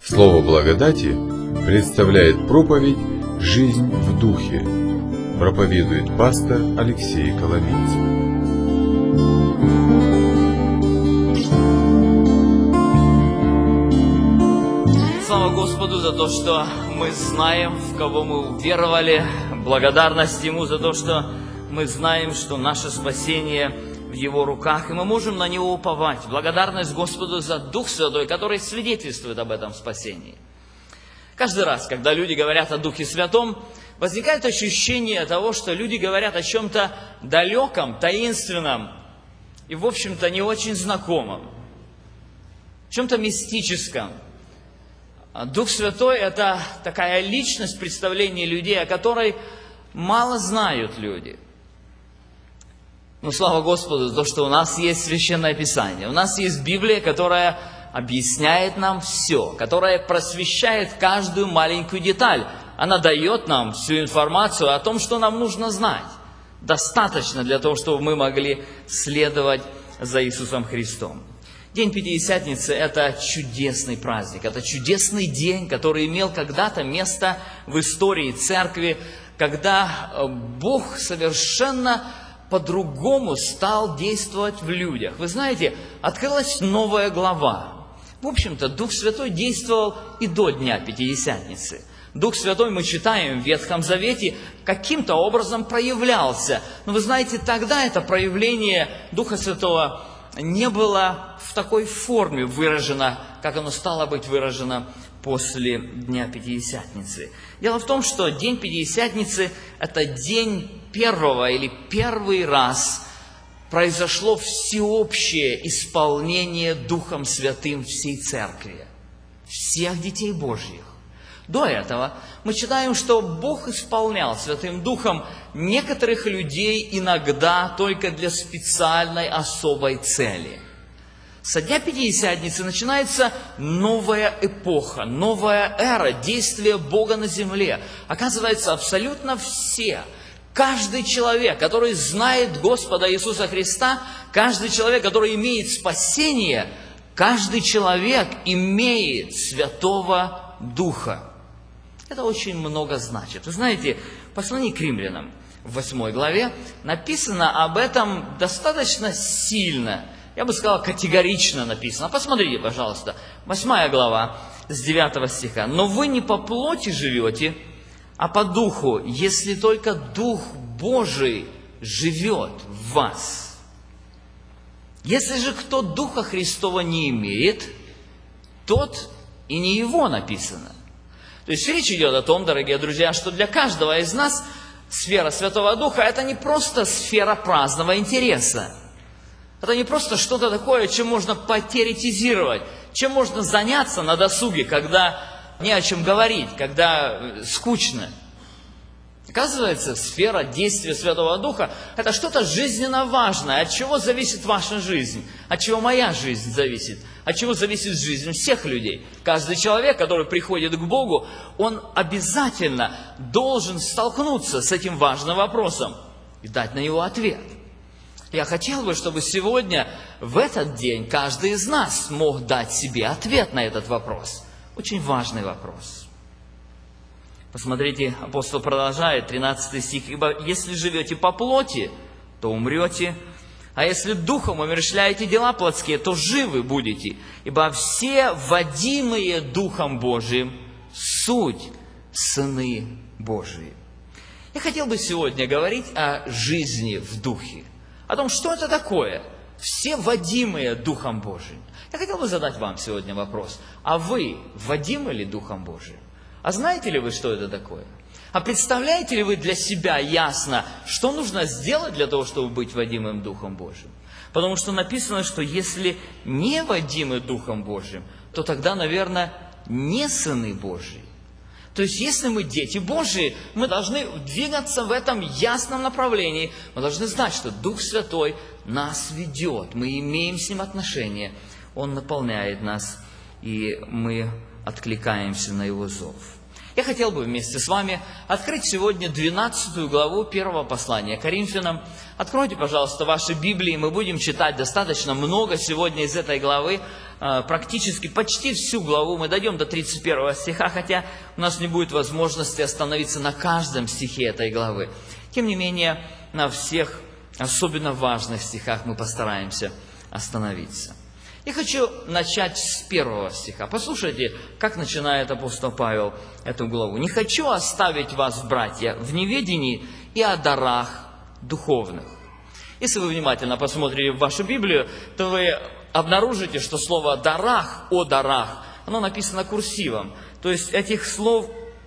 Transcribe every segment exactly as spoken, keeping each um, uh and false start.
Слово благодати представляет проповедь «Жизнь в Духе». Проповедует пастор Алексей Коломийцев. Слава Господу за то, что мы знаем, в кого мы уверовали. Благодарность Ему за то, что мы знаем, что наше спасение в Его руках, и мы можем на Него уповать. Благодарность Господу за Дух Святой, который свидетельствует об этом спасении. Каждый раз, когда люди говорят о Духе Святом, возникает ощущение того, что люди говорят о чем-то далеком, таинственном и, в общем-то, не очень знакомом, чем-то мистическом. Дух Святой – это такая личность представления людей, о которой мало знают люди. Но слава Господу за то, что у нас есть Священное Писание, у нас есть Библия, которая объясняет нам все, которая просвещает каждую маленькую деталь. Она дает нам всю информацию о том, что нам нужно знать. Достаточно для того, чтобы мы могли следовать за Иисусом Христом. День Пятидесятницы – это чудесный праздник, это чудесный день, который имел когда-то место в истории Церкви, когда Бог совершенно по-другому стал действовать в людях. Вы знаете, открылась новая глава. В общем-то, Дух Святой действовал и до Дня Пятидесятницы. Дух Святой, мы читаем в Ветхом Завете, каким-то образом проявлялся. Но вы знаете, тогда это проявление Духа Святого не было в такой форме выражено, как оно стало быть выражено после Дня Пятидесятницы. Дело в том, что День Пятидесятницы – это день первого или первый раз произошло всеобщее исполнение Духом Святым всей Церкви, всех детей Божьих. До этого мы читаем, что Бог исполнял Святым Духом некоторых людей иногда только для специальной особой цели. Со Дня Пятидесятницы начинается новая эпоха, новая эра действия Бога на земле. Оказывается, абсолютно все, каждый человек, который знает Господа Иисуса Христа, каждый человек, который имеет спасение, каждый человек имеет Святого Духа. Это очень много значит. Вы знаете, в послании к Римлянам в восьмой главе написано об этом достаточно сильно. Я бы сказал, категорично написано. Посмотрите, пожалуйста, восьмая глава с девятого стиха. «Но вы не по плоти живете, а по духу, если только Дух Божий живет в вас. Если же кто Духа Христова не имеет, тот и не его», написано. То есть речь идет о том, дорогие друзья, что для каждого из нас сфера Святого Духа – это не просто сфера праздного интереса. Это не просто что-то такое, чем можно потеоретизировать, чем можно заняться на досуге, когда не о чем говорить, когда скучно. Оказывается, сфера действия Святого Духа – это что-то жизненно важное. От чего зависит ваша жизнь? От чего моя жизнь зависит? От чего зависит жизнь всех людей? Каждый человек, который приходит к Богу, он обязательно должен столкнуться с этим важным вопросом и дать на него ответ. Я хотел бы, чтобы сегодня, в этот день, каждый из нас мог дать себе ответ на этот вопрос. Очень важный вопрос. Посмотрите, апостол продолжает, тринадцатый стих. «Ибо если живете по плоти, то умрете, а если духом умерщвляете дела плотские, то живы будете. Ибо все водимые Духом Божиим суть сыны Божии». Я хотел бы сегодня говорить о жизни в Духе, о том, что это такое, все водимые Духом Божиим. Я хотел бы задать вам сегодня вопрос, а вы водимы ли Духом Божиим? А знаете ли вы, что это такое? А представляете ли вы для себя ясно, что нужно сделать для того, чтобы быть водимым Духом Божиим? Потому что написано, что если не водимы Духом Божиим, то тогда, наверное, не сыны Божии. То есть, если мы дети Божии, мы должны двигаться в этом ясном направлении. Мы должны знать, что Дух Святой нас ведет. Мы имеем с Ним отношения. Он наполняет нас, и мы откликаемся на Его зов. Я хотел бы вместе с вами открыть сегодня двенадцатую главу первого послания Коринфянам. Откройте, пожалуйста, ваши Библии, мы будем читать достаточно много сегодня из этой главы, практически почти всю главу, мы дойдем до тридцать первого стиха, хотя у нас не будет возможности остановиться на каждом стихе этой главы. Тем не менее, на всех особенно важных стихах мы постараемся остановиться. Я хочу начать с первого стиха. Послушайте, как начинает апостол Павел эту главу. «Не хочу оставить вас, братья, в неведении и о дарах духовных». Если вы внимательно посмотрите в вашу Библию, то вы обнаружите, что слово «дарах», «о дарах», оно написано курсивом. То есть этих слов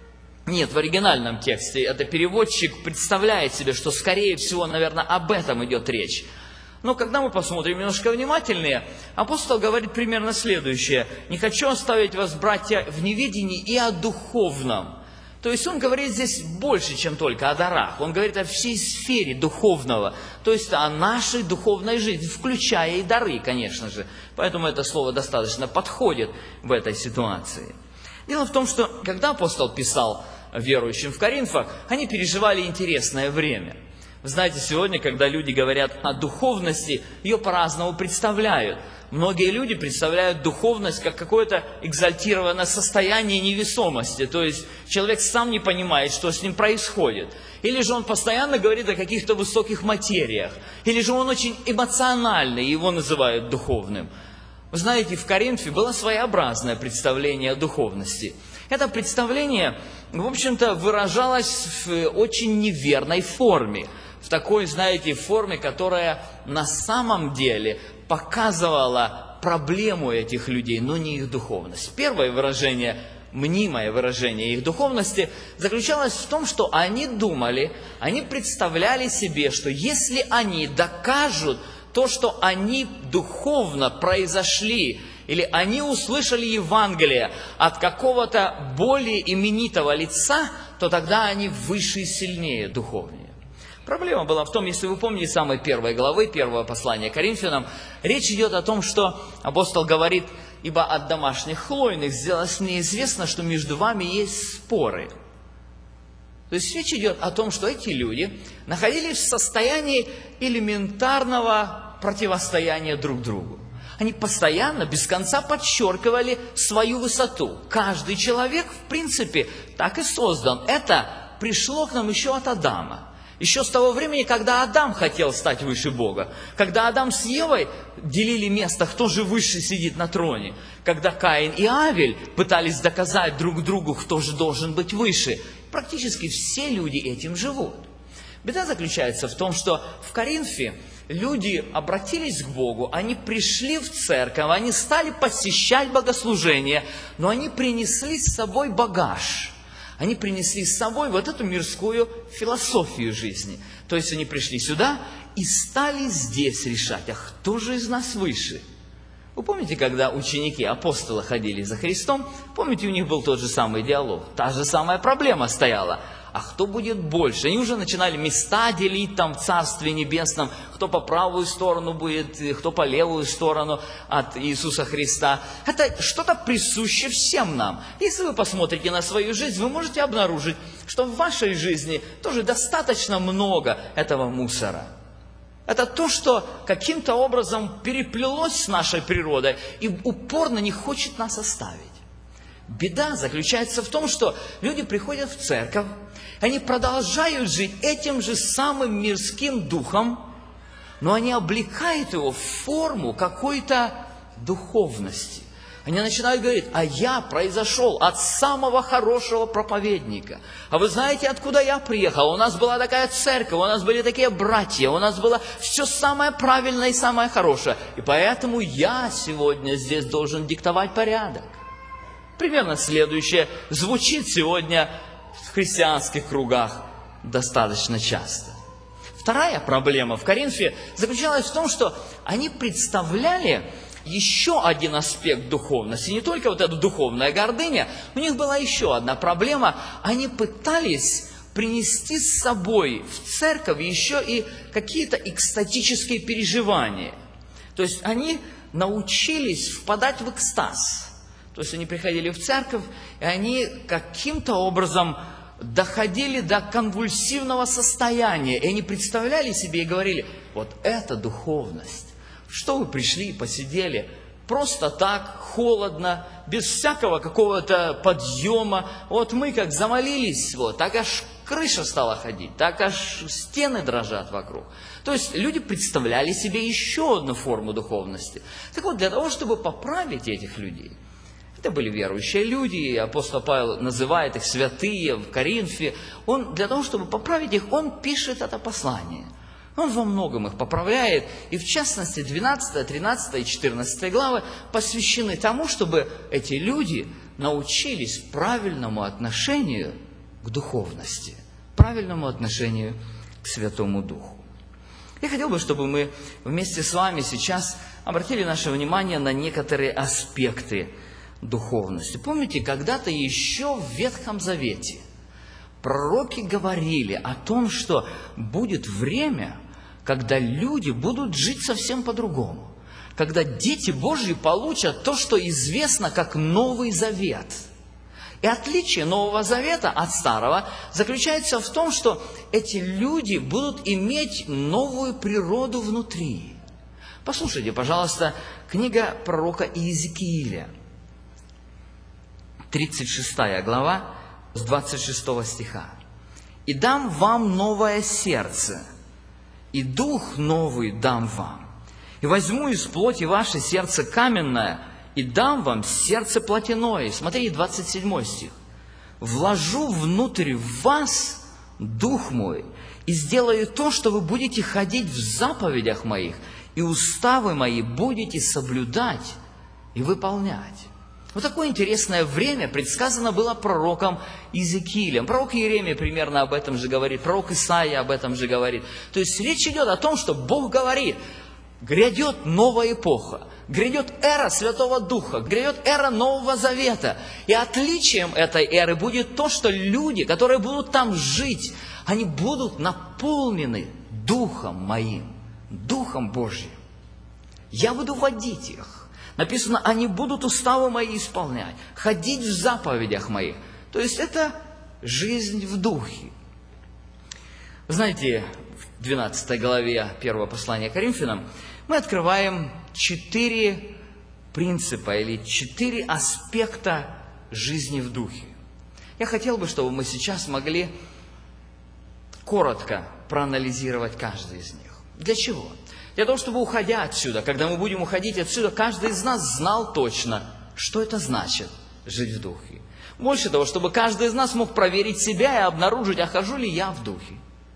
нет в оригинальном тексте. Это переводчик представляет себе, что, скорее всего, наверное, об этом идет речь. Но когда мы посмотрим немножко внимательнее, апостол говорит примерно следующее. «Не хочу оставить вас, братья, в неведении и о духовном». То есть он говорит здесь больше, чем только о дарах. Он говорит о всей сфере духовного, то есть о нашей духовной жизни, включая и дары, конечно же. Поэтому это слово достаточно подходит в этой ситуации. Дело в том, что когда апостол писал верующим в Коринфах, они переживали интересное время. Вы знаете, сегодня, когда люди говорят о духовности, ее по-разному представляют. Многие люди представляют духовность как какое-то экзальтированное состояние невесомости. То есть человек сам не понимает, что с ним происходит. Или же он постоянно говорит о каких-то высоких материях. Или же он очень эмоциональный, и его называют духовным. Вы знаете, в Коринфе было своеобразное представление о духовности. Это представление, в общем-то, выражалось в очень неверной форме. В такой, знаете, форме, которая на самом деле показывала проблему этих людей, но не их духовность. Первое выражение, мнимое выражение их духовности заключалось в том, что они думали, они представляли себе, что если они докажут то, что они духовно произошли, или они услышали Евангелие от какого-то более именитого лица, то тогда они выше и сильнее духовнее. Проблема была в том, если вы помните самой первой главы, первого послания Коринфянам, речь идет о том, что апостол говорит, «Ибо от домашних хлойных сделалось мне известно, что между вами есть споры». То есть речь идет о том, что эти люди находились в состоянии элементарного противостояния друг другу. Они постоянно, без конца подчеркивали свою высоту. Каждый человек, в принципе, так и создан. Это пришло к нам еще от Адама. Еще с того времени, когда Адам хотел стать выше Бога. Когда Адам с Евой делили место, кто же выше сидит на троне. Когда Каин и Авель пытались доказать друг другу, кто же должен быть выше. Практически все люди этим живут. Беда заключается в том, что в Коринфе люди обратились к Богу, они пришли в церковь, они стали посещать богослужения, но они принесли с собой багаж. Они принесли с собой вот эту мирскую философию жизни. То есть они пришли сюда и стали здесь решать, а кто же из нас выше? Вы помните, когда ученики апостола ходили за Христом, помните, у них был тот же самый диалог, та же самая проблема стояла. А кто будет больше? Они уже начинали места делить там в Царстве Небесном, кто по правую сторону будет, кто по левую сторону от Иисуса Христа. Это что-то присуще всем нам. Если вы посмотрите на свою жизнь, вы можете обнаружить, что в вашей жизни тоже достаточно много этого мусора. Это то, что каким-то образом переплелось с нашей природой и упорно не хочет нас оставить. Беда заключается в том, что люди приходят в церковь, они продолжают жить этим же самым мирским духом, но они облекают его в форму какой-то духовности. Они начинают говорить, а я произошел от самого хорошего проповедника. А вы знаете, откуда я приехал? У нас была такая церковь, у нас были такие братья, у нас было все самое правильное и самое хорошее. И поэтому я сегодня здесь должен диктовать порядок. Примерно следующее звучит сегодня в христианских кругах достаточно часто. Вторая проблема в Коринфе заключалась в том, что они представляли еще один аспект духовности. Не только вот эта духовная гордыня, у них была еще одна проблема. Они пытались принести с собой в церковь еще и какие-то экстатические переживания. То есть они научились впадать в экстаз. То есть они приходили в церковь, и они каким-то образом доходили до конвульсивного состояния. И они представляли себе и говорили: вот это духовность. Что вы пришли и посидели? Просто так, холодно, без всякого какого-то подъема. Вот мы как замолились, вот, так аж крыша стала ходить, так аж стены дрожат вокруг. То есть люди представляли себе еще одну форму духовности. Так вот, для того, чтобы поправить этих людей, это были верующие люди, и апостол Павел называет их святые в Коринфе, он, для того, чтобы поправить их, он пишет это послание. Он во многом их поправляет, и в частности двенадцатая, тринадцатая и четырнадцатая главы посвящены тому, чтобы эти люди научились правильному отношению к духовности, правильному отношению к Святому Духу. Я хотел бы, чтобы мы вместе с вами сейчас обратили наше внимание на некоторые аспекты духовности. Помните, когда-то еще в Ветхом Завете пророки говорили о том, что будет время, когда люди будут жить совсем по-другому, когда дети Божьи получат то, что известно как Новый Завет. И отличие Нового Завета от Старого заключается в том, что эти люди будут иметь новую природу внутри. Послушайте, пожалуйста, книга пророка Иезекииля, тридцать шестая глава, с двадцать шестого стиха. «И дам вам новое сердце, и дух новый дам вам. И возьму из плоти ваше сердце каменное, и дам вам сердце плотяное». Смотрите, двадцать седьмой стих. «Вложу внутрь вас дух мой, и сделаю то, что вы будете ходить в заповедях моих, и уставы мои будете соблюдать и выполнять». Вот такое интересное время предсказано было пророком Иезекиилем. Пророк Иеремия примерно об этом же говорит, пророк Исаия об этом же говорит. То есть речь идет о том, что Бог говорит: грядет новая эпоха, грядет эра Святого Духа, грядет эра Нового Завета. И отличием этой эры будет то, что люди, которые будут там жить, они будут наполнены Духом моим, Духом Божьим. Я буду водить их. Написано, они будут уставы мои исполнять, ходить в заповедях моих. То есть это жизнь в Духе. Знаете, в двенадцатой главе первого послания Коринфянам мы открываем четыре принципа или четыре аспекта жизни в Духе. Я хотел бы, чтобы мы сейчас могли коротко проанализировать каждый из них. Для чего? Для того, чтобы, уходя отсюда, когда мы будем уходить отсюда, каждый из нас знал точно, что это значит жить в Духе. Больше того, чтобы каждый из нас мог проверить себя и обнаружить, а хожу ли я в Духе.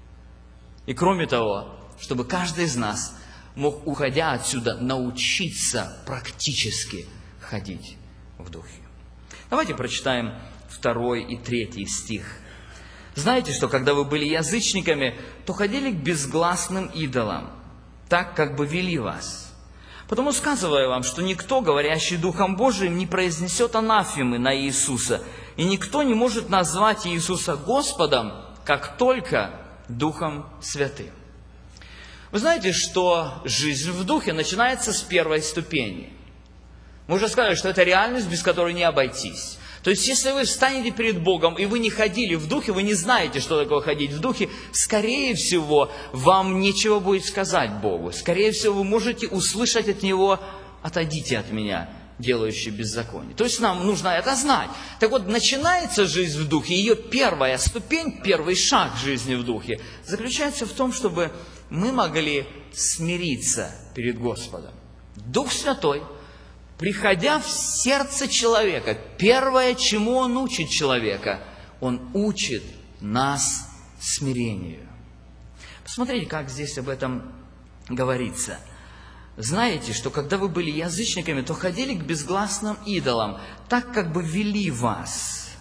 И кроме того, чтобы каждый из нас мог, уходя отсюда, научиться практически ходить в Духе. Давайте прочитаем второй и третий стих. «Знаете, что когда вы были язычниками, то ходили к безгласным идолам, так, как бы вели вас. Потому сказываю вам, что никто, говорящий Духом Божиим, не произнесет анафемы на Иисуса, и никто не может назвать Иисуса Господом, как только Духом Святым». Вы знаете, что жизнь в Духе начинается с первой ступени. Мы уже сказали, что это реальность, без которой не обойтись. То есть, если вы встанете перед Богом, и вы не ходили в Духе, вы не знаете, что такое ходить в Духе, скорее всего, вам нечего будет сказать Богу. Скорее всего, вы можете услышать от Него: «Отойдите от меня, делающий беззаконие». То есть, нам нужно это знать. Так вот, начинается жизнь в Духе, ее первая ступень, первый шаг жизни в Духе заключается в том, чтобы мы могли смириться перед Господом. Дух Святой, приходя в сердце человека, первое, чему Он учит человека, Он учит нас смирению. Посмотрите, как здесь об этом говорится. «Знаете, что когда вы были язычниками, то ходили к безгласным идолам, так как бы вели вас».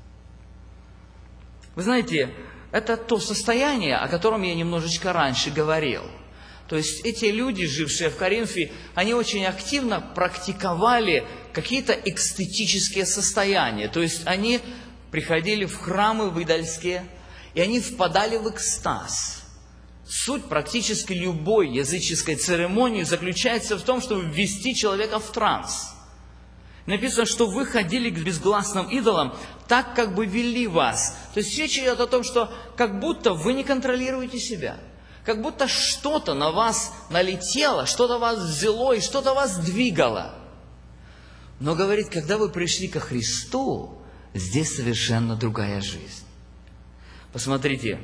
Вы знаете, это то состояние, о котором я немножечко раньше говорил. То есть эти люди, жившие в Коринфе, они очень активно практиковали какие-то экстетические состояния. То есть они приходили в храмы выдальские, и они впадали в экстаз. Суть практически любой языческой церемонии заключается в том, чтобы ввести человека в транс. Написано, что вы ходили к безгласным идолам так, как бы вели вас. То есть речь идет о том, что как будто вы не контролируете себя. Как будто что-то на вас налетело, что-то вас взяло и что-то вас двигало. Но говорит, когда вы пришли ко Христу, здесь совершенно другая жизнь. Посмотрите,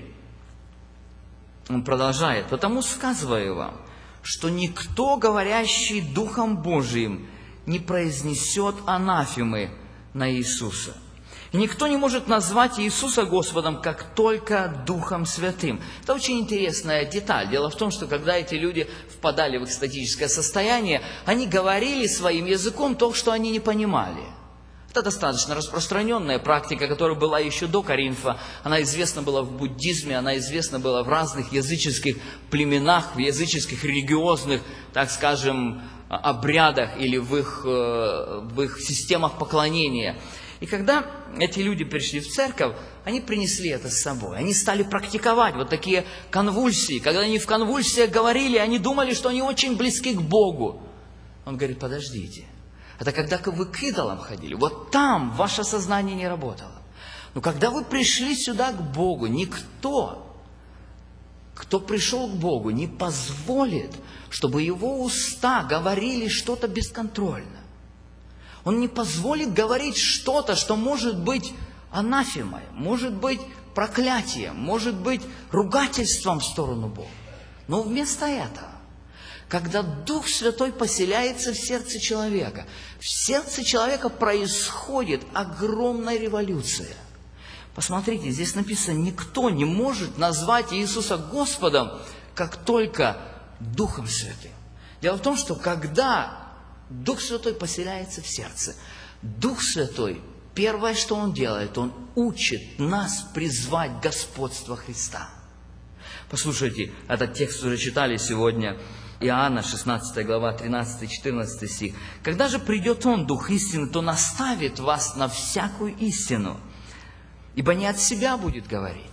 он продолжает. «Потому сказываю вам, что никто, говорящий Духом Божиим, не произнесет анафемы на Иисуса. И никто не может назвать Иисуса Господом, как только Духом Святым». Это очень интересная деталь. Дело в том, что когда эти люди впадали в экстатическое состояние, они говорили своим языком то, что они не понимали. Это достаточно распространенная практика, которая была еще до Коринфа. Она известна была в буддизме, она известна была в разных языческих племенах, в языческих религиозных, так скажем, обрядах или в их, в их системах поклонения. И когда эти люди пришли в церковь, они принесли это с собой. Они стали практиковать вот такие конвульсии. Когда они в конвульсиях говорили, они думали, что они очень близки к Богу. Он говорит, подождите. Это когда вы к идолам ходили. Вот там ваше сознание не работало. Но когда вы пришли сюда к Богу, никто, кто пришел к Богу, не позволит, чтобы его уста говорили что-то бесконтрольно. Он не позволит говорить что-то, что может быть анафемой, может быть проклятием, может быть ругательством в сторону Бога. Но вместо этого, когда Дух Святой поселяется в сердце человека, в сердце человека происходит огромная революция. Посмотрите, здесь написано, никто не может назвать Иисуса Господом, как только Духом Святым. Дело в том, что когда Дух Святой поселяется в сердце, Дух Святой, первое, что Он делает, Он учит нас призвать господство Христа. Послушайте, этот текст уже читали сегодня, Иоанна, шестнадцатая глава, тринадцатый-четырнадцатый стих. «Когда же придет Он, Дух истины, то наставит вас на всякую истину, ибо не от себя будет говорить,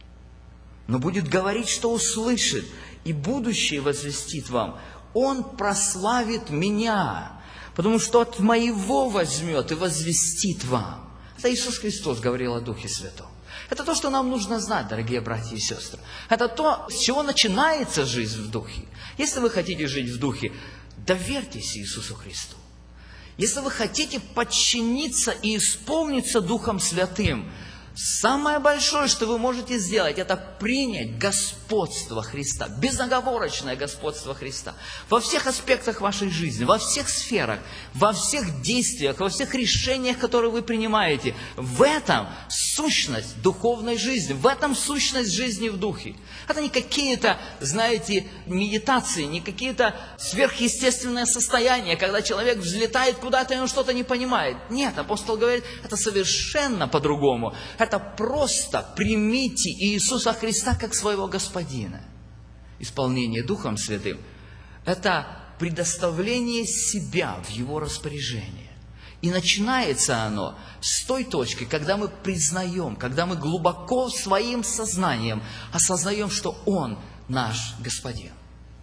но будет говорить, что услышит, и будущее возвестит вам. Он прославит Меня, потому что от Моего возьмет и возвестит вам». Это Иисус Христос говорил о Духе Святом. Это то, что нам нужно знать, дорогие братья и сестры. Это то, с чего начинается жизнь в Духе. Если вы хотите жить в Духе, доверьтесь Иисусу Христу. Если вы хотите подчиниться и исполниться Духом Святым, самое большое, что вы можете сделать, это принять господство Христа, безоговорочное господство Христа во всех аспектах вашей жизни, во всех сферах, во всех действиях, во всех решениях, которые вы принимаете. В этом сущность духовной жизни, в этом сущность жизни в Духе. Это не какие-то, знаете, медитации, не какие-то сверхъестественные состояния, когда человек взлетает куда-то, и он что-то не понимает. Нет, апостол говорит, это совершенно по-другому. Это просто примите Иисуса Христа как своего Господина. Исполнение Духом Святым – это предоставление себя в Его распоряжение. И начинается оно с той точки, когда мы признаем, когда мы глубоко своим сознанием осознаем, что Он наш Господин.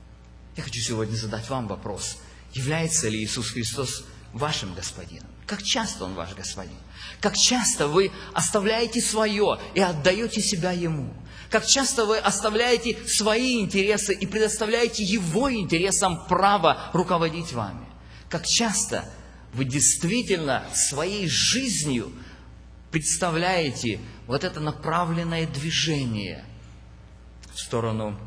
Я хочу сегодня задать вам вопрос, является ли Иисус Христос вашим Господином? Как часто Он ваш Господин? Как часто вы оставляете свое и отдаете себя Ему? Как часто вы оставляете свои интересы и предоставляете Его интересам право руководить вами? Как часто вы действительно своей жизнью представляете вот это направленное движение в сторону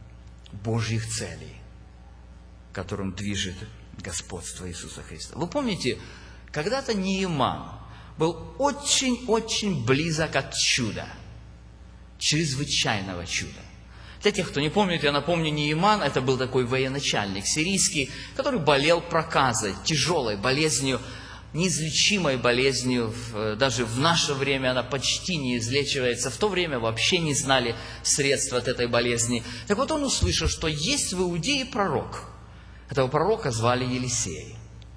Божьих целей, которым движет господство Иисуса Христа? Вы помните, когда-то Нееман был очень-очень близок от чуда, чрезвычайного чуда. Для тех, кто не помнит, я напомню, Нееман, это был такой военачальник сирийский, который болел проказой, тяжелой болезнью, неизлечимой болезнью. Даже в наше время она почти не излечивается. В то время вообще не знали средств от этой болезни. Так вот он услышал, что есть в Иудее пророк. Этого пророка звали Елисей.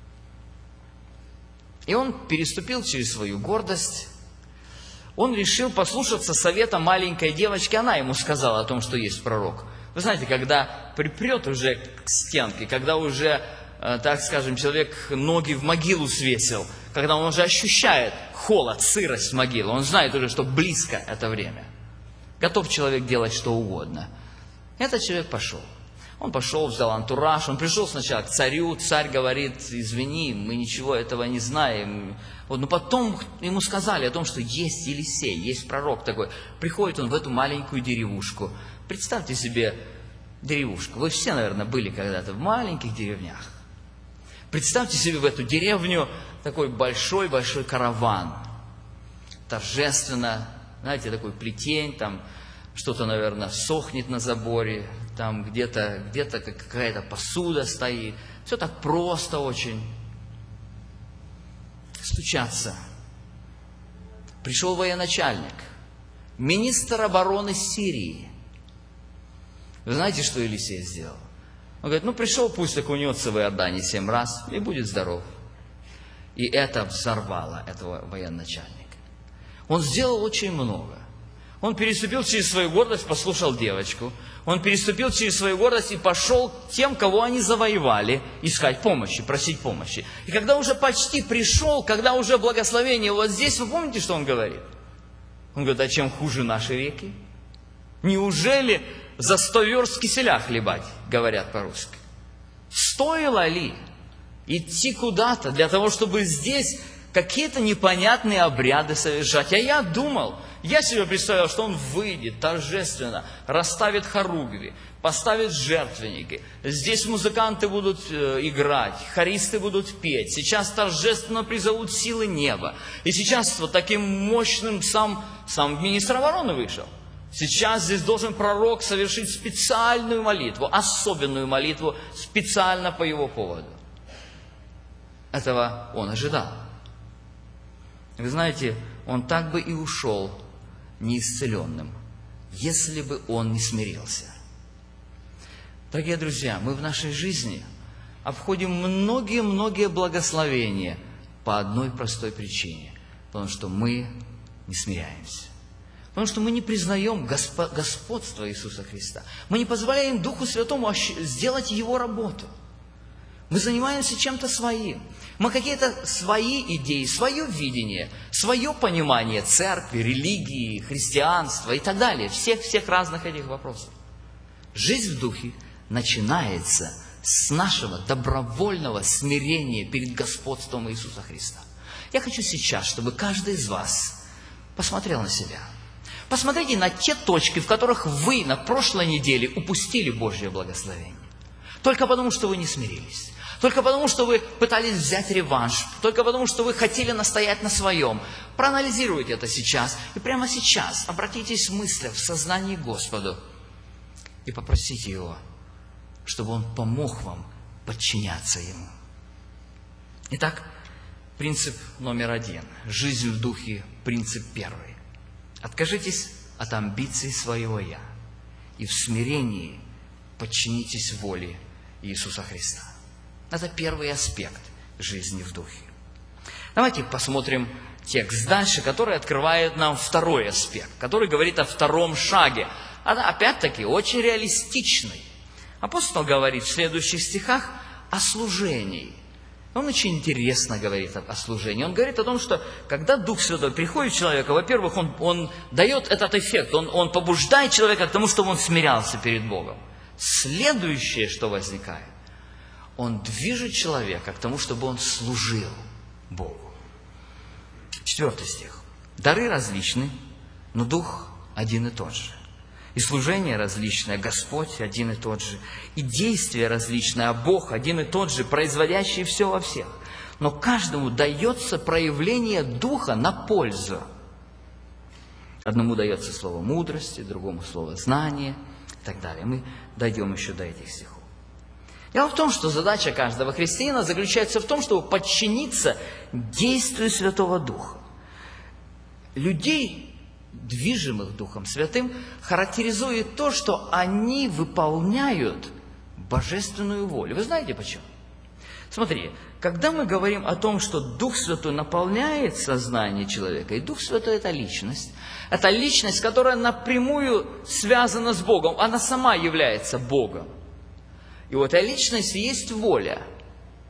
И он переступил через свою гордость. Он решил послушаться совета маленькой девочки. Она ему сказала о том, что есть пророк. Вы знаете, когда припрет уже к стенке, когда уже э, так скажем, человек ноги в могилу свесил, когда он уже ощущает холод, сырость могилы, он знает уже, что близко это время. Готов человек делать что угодно. Этот человек пошел. Он пошел, взял антураж, он пришел сначала к царю, царь говорит: извини, мы ничего этого не знаем. Вот, но потом ему сказали о том, что есть Елисей, есть пророк такой. Приходит он в эту маленькую деревушку. Представьте себе деревушку. Вы все, наверное, были когда-то в маленьких деревнях. Представьте себе в эту деревню такой большой-большой караван. Торжественно, знаете, такой плетень, там что-то, наверное, сохнет на заборе, там где-то где-то какая-то посуда стоит. Все так просто очень. Стучаться. Пришел военачальник, министр обороны Сирии. Вы знаете, что Елисей сделал? Он говорит: ну пришел, пусть окунется в Иордане семь раз и будет здоров. И это взорвало этого военачальника. Он сделал очень много. Он переступил через свою гордость, послушал девочку. Он переступил через свою гордость и пошел к тем, кого они завоевали, искать помощи, просить помощи. И когда уже почти пришел, когда уже благословение вот здесь, вы помните, что он говорит? Он говорит: а чем хуже наши реки? Неужели за сто верст киселя хлебать, говорят по-русски? Стоило ли идти куда-то для того, чтобы здесь какие-то непонятные обряды совершать? А я думал, я себе представлял, что он выйдет торжественно, расставит хоругви, поставит жертвенники. Здесь музыканты будут э, играть, хористы будут петь. Сейчас торжественно призовут силы неба. И сейчас вот таким мощным сам, сам министр обороны вышел. Сейчас здесь должен пророк совершить специальную молитву, особенную молитву, специально по его поводу. Этого он ожидал. Вы знаете, он так бы и ушел неисцеленным, если бы он не смирился. Дорогие друзья, мы в нашей жизни обходим многие-многие благословения по одной простой причине. Потому что мы не смиряемся. Потому что мы не признаем госпо- господство Иисуса Христа. Мы не позволяем Духу Святому сделать Его работу. Мы занимаемся чем-то своим. Мы какие-то свои идеи, свое видение, свое понимание церкви, религии, христианства и так далее. Всех-всех разных этих вопросов. Жизнь в Духе начинается с нашего добровольного смирения перед господством Иисуса Христа. Я хочу сейчас, чтобы каждый из вас посмотрел на себя. Посмотрите на те точки, в которых вы на прошлой неделе упустили Божье благословение. Только потому, что вы не смирились. Только потому, что вы пытались взять реванш. Только потому, что вы хотели настоять на своем. Проанализируйте это сейчас. И прямо сейчас обратитесь в мыслях, в сознании к Господу. И попросите Его, чтобы Он помог вам подчиняться Ему. Итак, принцип номер один. Жизнь в Духе, принцип первый. Откажитесь от амбиций своего «я» и в смирении подчинитесь воле Иисуса Христа. Это первый аспект жизни в Духе. Давайте посмотрим текст дальше, который открывает нам второй аспект, который говорит о втором шаге. Она, опять-таки, очень реалистичный. Апостол говорит в следующих стихах о служении. Он очень интересно говорит о, о служении. Он говорит о том, что когда Дух Святой приходит в человека, во-первых, он, он дает этот эффект, он, он побуждает человека к тому, чтобы он смирялся перед Богом. Следующее, что возникает, он движет человека к тому, чтобы он служил Богу. Четвертый стих. Дары различны, но Дух один и тот же. И служение различное, Господь один и тот же. И действие различное, а Бог один и тот же, производящий все во всех. Но каждому дается проявление Духа на пользу. Одному дается слово мудрости, другому слово знания и так далее. Мы дойдем еще до этих стихов. Дело в том, что задача каждого христианина заключается в том, чтобы подчиниться действию Святого Духа. Людей, движимых Духом Святым, характеризует то, что они выполняют божественную волю. Вы знаете почему? Смотрите, когда мы говорим о том, что Дух Святой наполняет сознание человека, и Дух Святой – это личность, это личность, которая напрямую связана с Богом, она сама является Богом. И у этой личности есть воля.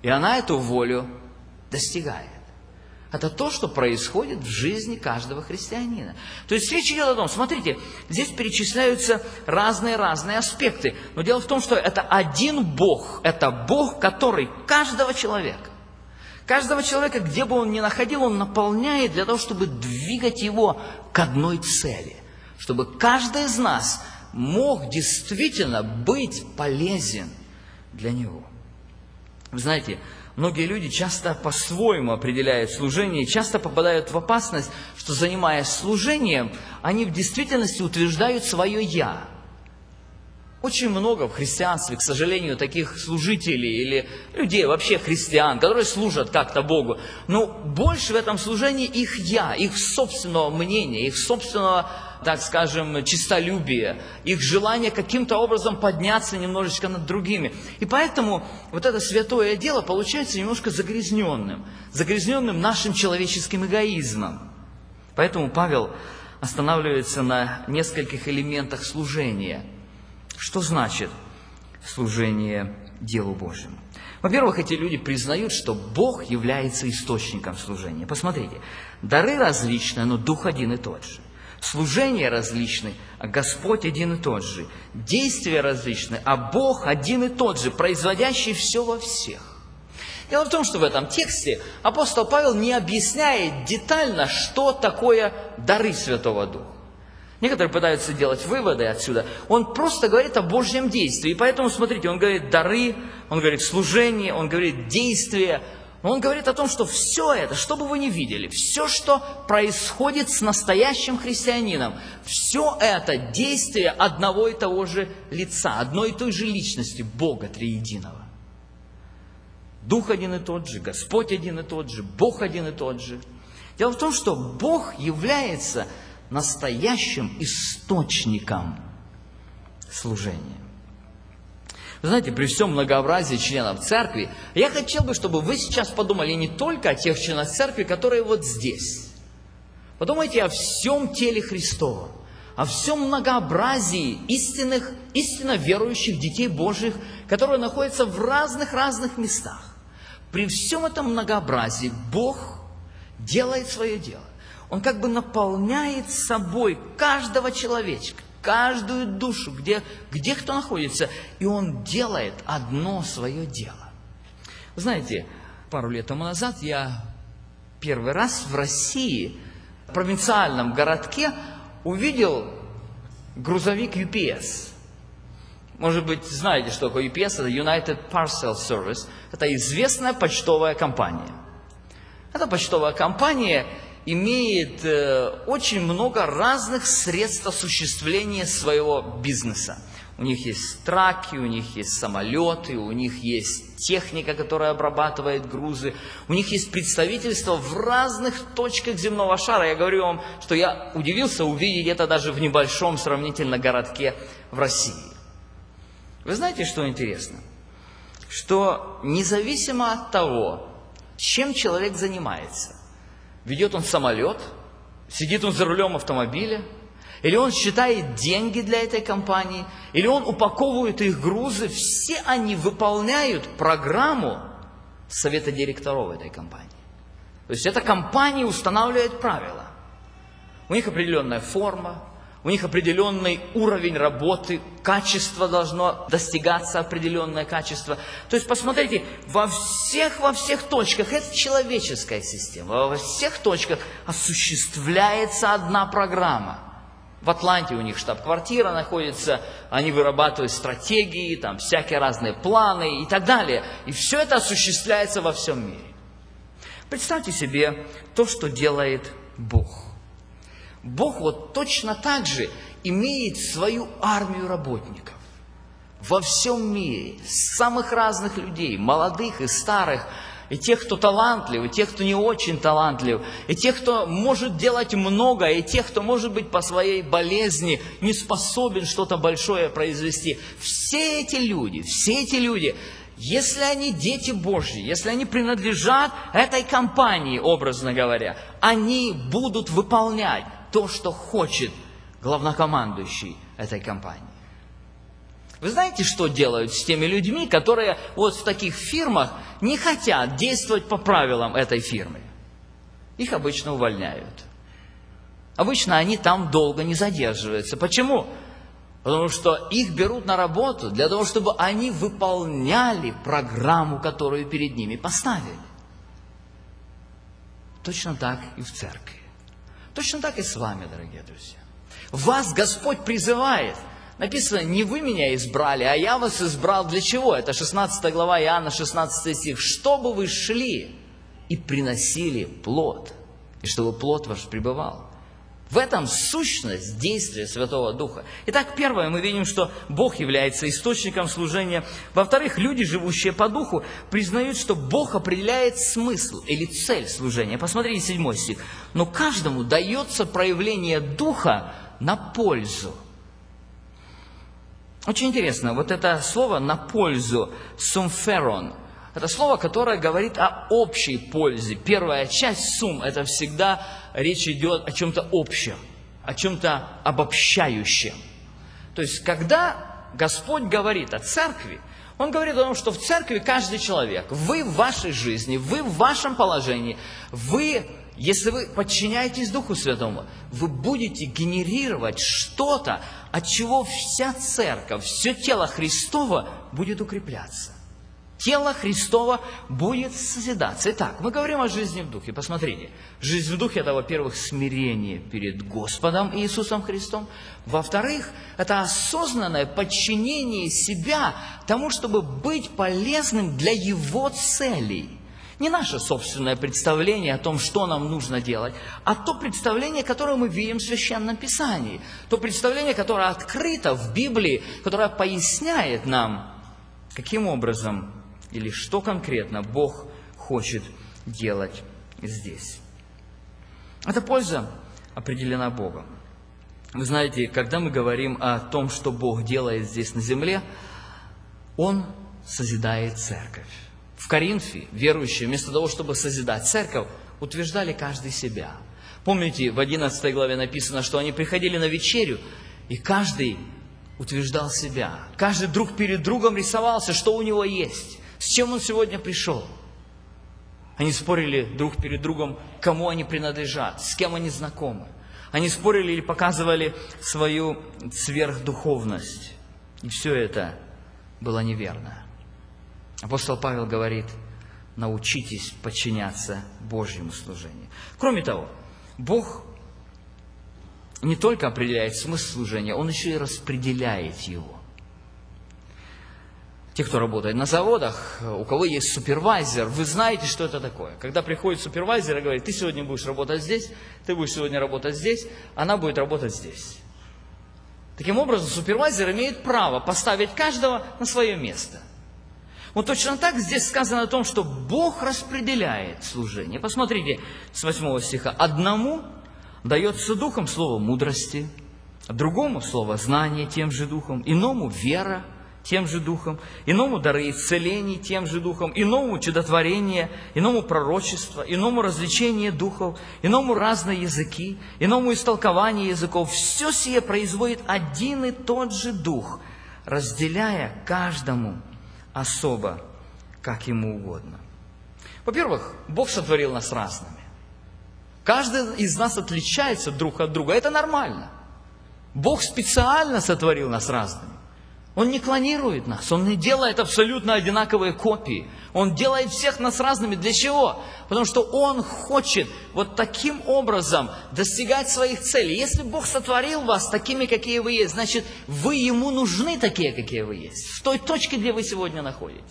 И она эту волю достигает. Это то, что происходит в жизни каждого христианина. То есть речь идет о том, смотрите, здесь перечисляются разные-разные аспекты. Но дело в том, что это один Бог. Это Бог, который каждого человека, каждого человека, где бы он ни находил, он наполняет для того, чтобы двигать его к одной цели. Чтобы каждый из нас мог действительно быть полезен для него. Вы знаете, многие люди часто по-своему определяют служение и часто попадают в опасность, что, занимаясь служением, они в действительности утверждают свое «я». Очень много в христианстве, к сожалению, таких служителей или людей, вообще христиан, которые служат как-то Богу. Но больше в этом служении их «я», их собственного мнения, их собственного, так скажем, честолюбия, их желание каким-то образом подняться немножечко над другими. И поэтому вот это святое дело получается немножко загрязненным, загрязненным нашим человеческим эгоизмом. Поэтому Павел останавливается на нескольких элементах служения. Что значит служение делу Божьему? Во-первых, эти люди признают, что Бог является источником служения. Посмотрите, дары различные, но Дух один и тот же. Служение различное, а Господь один и тот же. Действия различные, а Бог один и тот же, производящий все во всех. Дело в том, что в этом тексте апостол Павел не объясняет детально, что такое дары Святого Духа. Некоторые пытаются делать выводы отсюда. Он просто говорит о Божьем действии. И поэтому, смотрите, он говорит дары, он говорит служение, он говорит действия. Но он говорит о том, что все это, что бы вы ни видели, все, что происходит с настоящим христианином, все это действие одного и того же лица, одной и той же личности, Бога Триединого. Дух один и тот же, Господь один и тот же, Бог один и тот же. Дело в том, что Бог является настоящим источником служения. Вы знаете, при всем многообразии членов церкви, я хотел бы, чтобы вы сейчас подумали не только о тех членах церкви, которые вот здесь. Подумайте о всем теле Христовом, о всем многообразии истинных, истинно верующих детей Божьих, которые находятся в разных-разных местах. При всем этом многообразии Бог делает свое дело. Он как бы наполняет собой каждого человечка, каждую душу, где, где кто находится, и Он делает одно свое дело. Вы знаете, пару лет тому назад я первый раз в России, в провинциальном городке, увидел грузовик ю пи эс. Может быть, знаете, что такое ю пи эс? Это United Parcel Service. Это известная почтовая компания. Эта почтовая компания имеет э, очень много разных средств осуществления своего бизнеса. У них есть траки, у них есть самолеты, у них есть техника, которая обрабатывает грузы, у них есть представительство в разных точках земного шара. Я говорю вам, что я удивился увидеть это даже в небольшом сравнительно городке в России. Вы знаете, что интересно? Что независимо от того, чем человек занимается, ведет он самолет, сидит он за рулем автомобиля, или он считает деньги для этой компании, или он упаковывает их грузы, все они выполняют программу совета директоров этой компании. То есть эта компания устанавливает правила. У них определенная форма, у них определенный уровень работы, качество должно достигаться, определенное качество. То есть, посмотрите, во всех, во всех точках, это человеческая система, во всех точках осуществляется одна программа. В Атланте у них штаб-квартира находится, они вырабатывают стратегии, там всякие разные планы и так далее. И все это осуществляется во всем мире. Представьте себе то, что делает Бог. Бог вот точно так же имеет свою армию работников во всем мире, самых разных людей, молодых и старых, и тех, кто талантлив, и тех, кто не очень талантлив, и тех, кто может делать много, и тех, кто, может быть, по своей болезни не способен что-то большое произвести. Все эти люди, все эти люди, если они дети Божьи, если они принадлежат этой компании, образно говоря, они будут выполнять то, что хочет главнокомандующий этой компании. Вы знаете, что делают с теми людьми, которые вот в таких фирмах не хотят действовать по правилам этой фирмы? Их обычно увольняют. Обычно они там долго не задерживаются. Почему? Потому что их берут на работу для того, чтобы они выполняли программу, которую перед ними поставили. Точно так и в церкви. Точно так и с вами, дорогие друзья. Вас Господь призывает. Написано, не вы меня избрали, а я вас избрал для чего? Это шестнадцатая глава Иоанна, шестнадцатый стих. Чтобы вы шли и приносили плод, и чтобы плод ваш пребывал. В этом сущность действия Святого Духа. Итак, первое, мы видим, что Бог является источником служения. Во-вторых, люди, живущие по Духу, признают, что Бог определяет смысл или цель служения. Посмотрите седьмой стих. Но каждому дается проявление Духа на пользу. Очень интересно, вот это слово «на пользу», «сумферон», это слово, которое говорит о общей пользе. Первая часть «сум» – это всегда речь идет о чем-то общем, о чем-то обобщающем. То есть, когда Господь говорит о церкви, Он говорит о том, что в церкви каждый человек, вы в вашей жизни, вы в вашем положении, вы, если вы подчиняетесь Духу Святому, вы будете генерировать что-то, от чего вся церковь, все тело Христово будет укрепляться. Тело Христово будет созидаться. Итак, мы говорим о жизни в Духе. Посмотрите, жизнь в Духе – это, во-первых, смирение перед Господом Иисусом Христом. Во-вторых, это осознанное подчинение себя тому, чтобы быть полезным для Его целей. Не наше собственное представление о том, что нам нужно делать, а то представление, которое мы видим в Священном Писании. То представление, которое открыто в Библии, которое поясняет нам, каким образом или что конкретно Бог хочет делать здесь. Эта польза определена Богом. Вы знаете, когда мы говорим о том, что Бог делает здесь на земле, Он созидает церковь. В Коринфе верующие, вместо того, чтобы созидать церковь, утверждали каждый себя. Помните, в одиннадцатой главе написано, что они приходили на вечерю, и каждый утверждал себя. Каждый друг перед другом рисовался, что у него есть, с чем он сегодня пришел. Они спорили друг перед другом, кому они принадлежат, с кем они знакомы. Они спорили или показывали свою сверхдуховность. И все это было неверно. Апостол Павел говорит, научитесь подчиняться Божьему служению. Кроме того, Бог не только определяет смысл служения, Он еще и распределяет его. Те, кто работает на заводах, у кого есть супервайзер, вы знаете, что это такое. Когда приходит супервайзер и говорит, ты сегодня будешь работать здесь, ты будешь сегодня работать здесь, она будет работать здесь. Таким образом, супервайзер имеет право поставить каждого на свое место. Вот точно так здесь сказано о том, что Бог распределяет служение. Посмотрите с восьмого стиха. Одному дается духом слово мудрости, другому слово знания тем же духом, иному вера тем же духом, иному дары исцелений тем же духом, иному чудотворение, иному пророчество, иному развлечение духов, иному разные языки, иному истолкование языков. Все сие производит один и тот же дух, разделяя каждому особо, как ему угодно. Во-первых, Бог сотворил нас разными. Каждый из нас отличается друг от друга. Это нормально. Бог специально сотворил нас разными. Он не клонирует нас, Он не делает абсолютно одинаковые копии. Он делает всех нас разными. Для чего? Потому что Он хочет вот таким образом достигать своих целей. Если Бог сотворил вас такими, какие вы есть, значит, вы Ему нужны такие, какие вы есть. В той точке, где вы сегодня находитесь.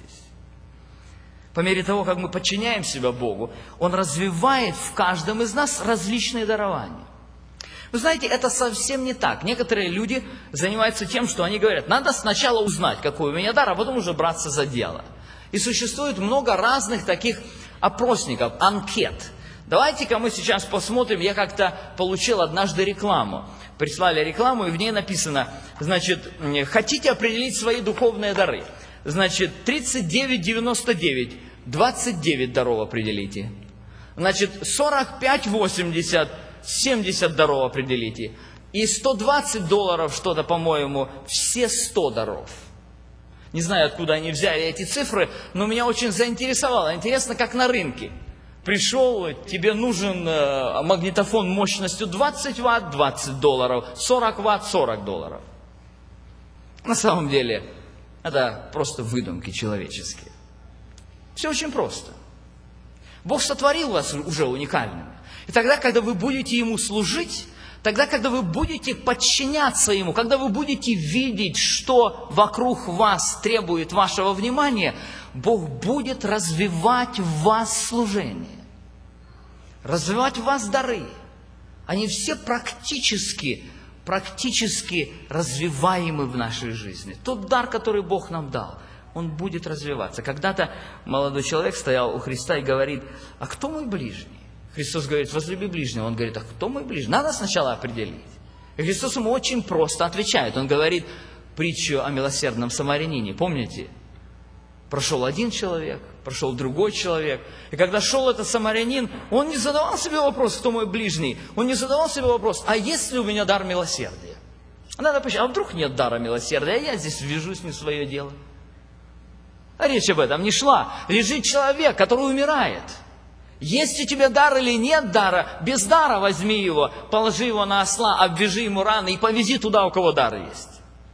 По мере того, как мы подчиняем себя Богу, Он развивает в каждом из нас различные дарования. Вы знаете, это совсем не так. Некоторые люди занимаются тем, что они говорят, надо сначала узнать, какой у меня дар, а потом уже браться за дело. И существует много разных таких опросников, анкет. Давайте-ка мы сейчас посмотрим, я как-то получил однажды рекламу. Прислали рекламу, и в ней написано, значит, хотите определить свои духовные дары? Значит, тридцать девять девяносто девять, двадцать девять даров определите. Значит, сорок пять восемьдесят, семьдесят даров определите. И сто двадцать долларов что-то, по-моему, все сто даров. Не знаю, откуда они взяли эти цифры, но меня очень заинтересовало. Интересно, как на рынке. Пришел, тебе нужен магнитофон мощностью двадцать ватт, двадцать долларов, сорок ватт, сорок долларов. На самом деле, это просто выдумки человеческие. Все очень просто. Бог сотворил вас уже уникальными. И тогда, когда вы будете Ему служить, тогда, когда вы будете подчиняться Ему, когда вы будете видеть, что вокруг вас требует вашего внимания, Бог будет развивать в вас служение, развивать в вас дары. Они все практически, практически развиваемы в нашей жизни. Тот дар, который Бог нам дал, он будет развиваться. Когда-то молодой человек стоял у Христа и говорит: а кто мой ближний? Христос говорит: возлюби ближнего. Он говорит: а кто мой ближний? Надо сначала определить. И Христос ему очень просто отвечает. Он говорит притчу о милосердном самарянине. Помните? Прошел один человек, прошел другой человек. И когда шел этот самарянин, он не задавал себе вопрос, кто мой ближний. Он не задавал себе вопрос: а есть ли у меня дар милосердия? Надо посчитать, а вдруг нет дара милосердия, а я здесь ввяжусь не в свое дело. А речь об этом не шла. Лежит человек, который умирает. Есть у тебя дар или нет дара, без дара возьми его, положи его на осла, обвяжи ему раны и повези туда, у кого дар есть.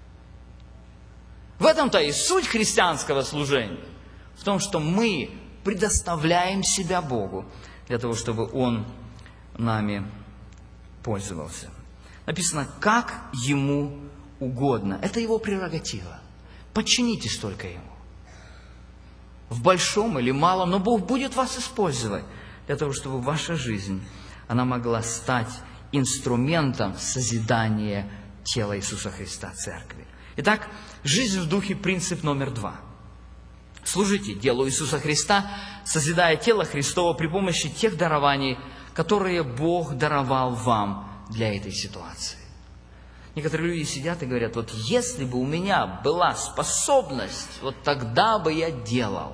В этом-то и суть христианского служения. В том, что мы предоставляем себя Богу для того, чтобы Он нами пользовался. Написано: как Ему угодно. Это Его прерогатива. Подчинитесь только Ему. В большом или малом, но Бог будет вас использовать для того, чтобы ваша жизнь, она могла стать инструментом созидания тела Иисуса Христа, Церкви. Итак, жизнь в духе — принцип номер два. Служите делу Иисуса Христа, созидая тело Христово при помощи тех дарований, которые Бог даровал вам для этой ситуации. Некоторые люди сидят и говорят: вот если бы у меня была способность, вот тогда бы я делал.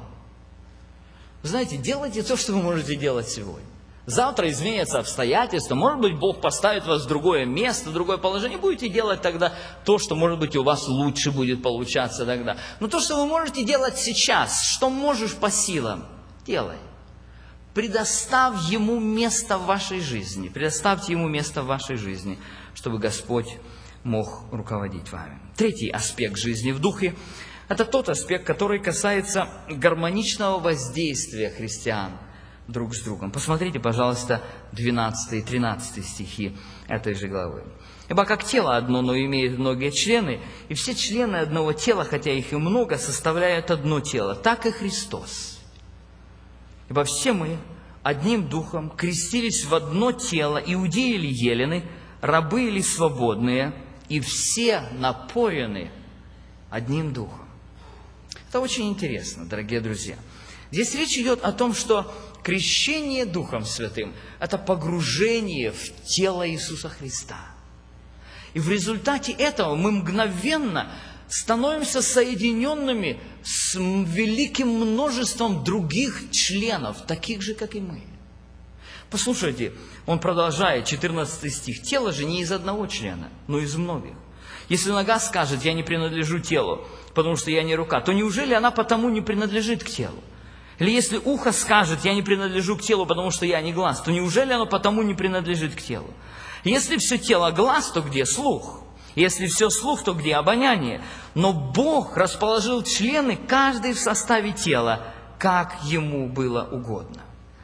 Вы знаете, делайте то, что вы можете делать сегодня. Завтра изменятся обстоятельства, может быть, Бог поставит вас в другое место, в другое положение. Будете делать тогда то, что, может быть, у вас лучше будет получаться тогда. Но то, что вы можете делать сейчас, что можешь по силам, делай. Предоставь Ему место в вашей жизни, предоставьте Ему место в вашей жизни, чтобы Господь мог руководить вами. Третий аспект жизни в духе – это тот аспект, который касается гармоничного воздействия христиан друг с другом. Посмотрите, пожалуйста, двенадцатый и тринадцатый стихи этой же главы. «Ибо как тело одно, но имеет многие члены, и все члены одного тела, хотя их и много, составляют одно тело, так и Христос. Ибо все мы одним духом крестились в одно тело, иудеи или елены, рабы или свободные, и все напоены одним духом». Это очень интересно, дорогие друзья. Здесь речь идет о том, что крещение Духом Святым – это погружение в тело Иисуса Христа. И в результате этого мы мгновенно становимся соединенными с великим множеством других членов, таких же, как и мы. Послушайте, он продолжает, четырнадцатый стих. «Тело же не из одного члена, но из многих. Если нога скажет: я не принадлежу телу, потому что я не рука, то неужели она потому не принадлежит к телу? Или если ухо скажет: я не принадлежу к телу, потому что я не глаз, то неужели оно потому не принадлежит к телу? Если все тело глаз, то где слух? Если все слух, то где обоняние? Но Бог расположил члены, каждый в составе тела, как Ему было угодно».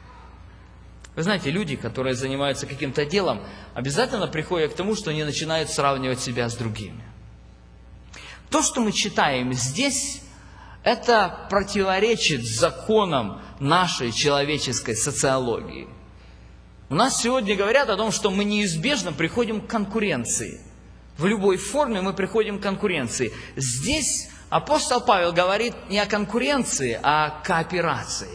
Вы знаете, люди, которые занимаются каким-то делом, обязательно приходят к тому, что они начинают сравнивать себя с другими. То, что мы читаем здесь, это противоречит законам нашей человеческой социологии. У нас сегодня говорят о том, что мы неизбежно приходим к конкуренции. В любой форме мы приходим к конкуренции. Здесь апостол Павел говорит не о конкуренции, а о кооперации.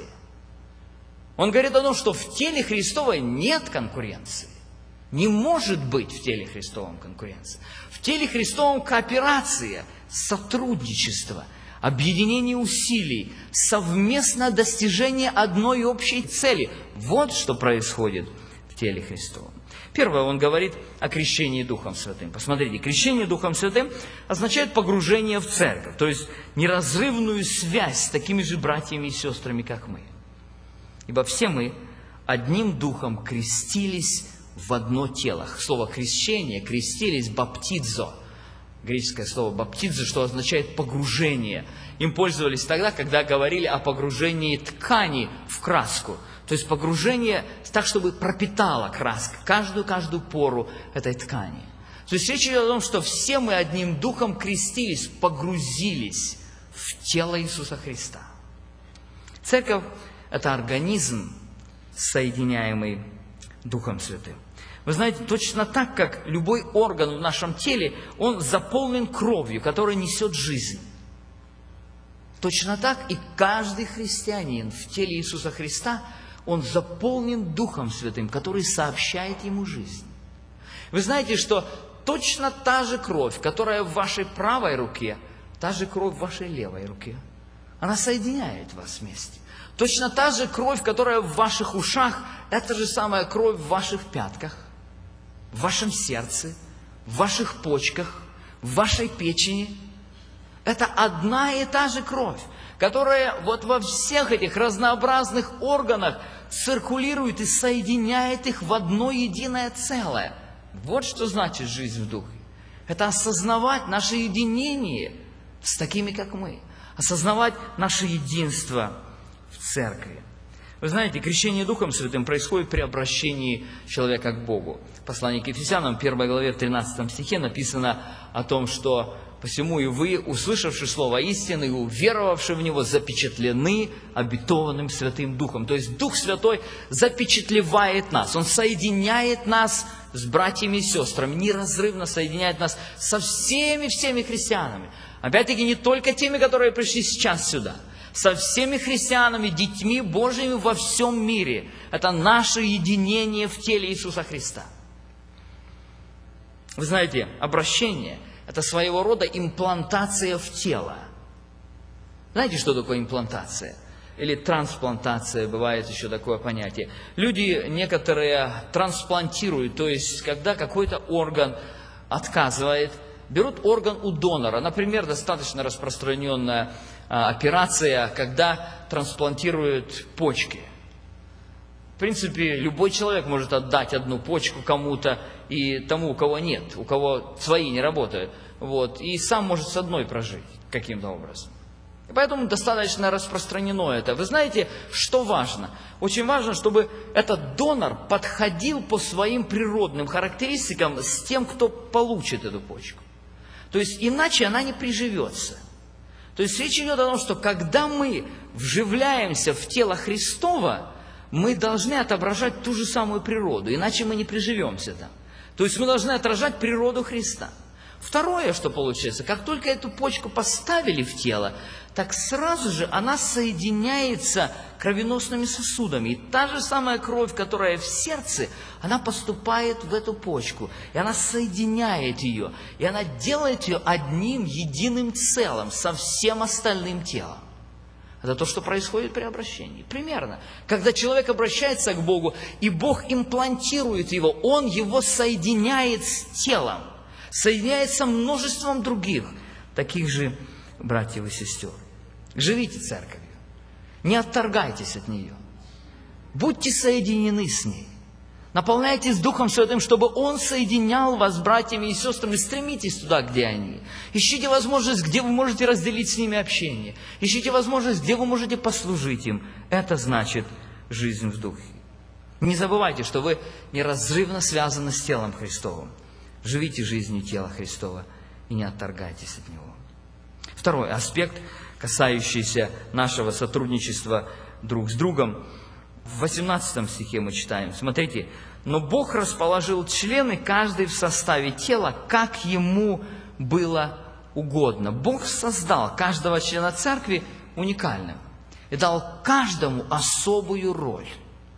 Он говорит о том, что в теле Христовой нет конкуренции. Не может быть в теле Христовом конкуренции. В теле Христовом кооперация, сотрудничество, объединение усилий, совместное достижение одной общей цели. Вот что происходит в теле Христовом. Первое, он говорит о крещении Духом Святым. Посмотрите, крещение Духом Святым означает погружение в церковь, то есть неразрывную связь с такими же братьями и сестрами, как мы. Ибо все мы одним Духом крестились в одно тело. Слово крещение, крестились, баптидзо. Греческое слово баптидзо, что означает погружение. Им пользовались тогда, когда говорили о погружении ткани в краску. То есть погружение так, чтобы пропитала краска каждую-каждую пору этой ткани. То есть речь идет о том, что все мы одним духом крестились, погрузились в тело Иисуса Христа. Церковь – это организм, соединяемый Духом Святым. Вы знаете, точно так, как любой орган в нашем теле, он заполнен кровью, которая несет жизнь. Точно так и каждый христианин в теле Иисуса Христа, он заполнен Духом Святым, который сообщает ему жизнь. Вы знаете, что точно та же кровь, которая в вашей правой руке, та же кровь в вашей левой руке, она соединяет вас вместе. Точно та же кровь, которая в ваших ушах, это же самая кровь в ваших пятках, в вашем сердце, в ваших почках, в вашей печени. Это одна и та же кровь, которая вот во всех этих разнообразных органах циркулирует и соединяет их в одно единое целое. Вот что значит жизнь в Духе. Это осознавать наше единение с такими, как мы. Осознавать наше единство в церкви. Вы знаете, крещение Духом Святым происходит при обращении человека к Богу. В послании к Ефесянам, в первой главе, в тринадцатом стихе написано о том, что «Посему и вы, услышавши слово истины и уверовавши в него, запечатлены обетованным Святым Духом». То есть Дух Святой запечатлевает нас, Он соединяет нас с братьями и сестрами, неразрывно соединяет нас со всеми-всеми христианами. Опять-таки не только теми, которые пришли сейчас сюда, со всеми христианами, детьми Божьими во всем мире. Это наше единение в теле Иисуса Христа. Вы знаете, обращение – это своего рода имплантация в тело. Знаете, что такое имплантация? Или трансплантация, бывает еще такое понятие. Люди некоторые трансплантируют, то есть, когда какой-то орган отказывает, берут орган у донора. Например, достаточно распространенная а, операция, когда трансплантируют почки. В принципе, любой человек может отдать одну почку кому-то и тому, у кого нет, у кого свои не работают. Вот, и сам может с одной прожить каким-то образом. И поэтому достаточно распространено это. Вы знаете, что важно? Очень важно, чтобы этот донор подходил по своим природным характеристикам с тем, кто получит эту почку. То есть, иначе она не приживется. То есть, речь идет о том, что когда мы вживляемся в тело Христово, мы должны отображать ту же самую природу, иначе мы не приживемся там. То есть, мы должны отражать природу Христа. Второе, что получается, как только эту почку поставили в тело, так сразу же она соединяется кровеносными сосудами. И та же самая кровь, которая в сердце, она поступает в эту почку. И она соединяет ее. И она делает ее одним единым целым со всем остальным телом. Это то, что происходит при обращении. Примерно. Когда человек обращается к Богу, и Бог имплантирует его, Он его соединяет с телом. Соединяется множеством других, таких же братьев и сестер. Живите церковью. Не отторгайтесь от нее. Будьте соединены с ней. Наполняйтесь Духом Святым, чтобы Он соединял вас с братьями и сестрами. Стремитесь туда, где они. Ищите возможность, где вы можете разделить с ними общение. Ищите возможность, где вы можете послужить им. Это значит жизнь в Духе. Не забывайте, что вы неразрывно связаны с телом Христовым. Живите жизнью тела Христова и не отторгайтесь от Него. Второй аспект, касающийся нашего сотрудничества друг с другом. В восемнадцатом стихе мы читаем, смотрите, «Но Бог расположил члены, каждый в составе тела, как Ему было угодно». Бог создал каждого члена церкви уникальным и дал каждому особую роль.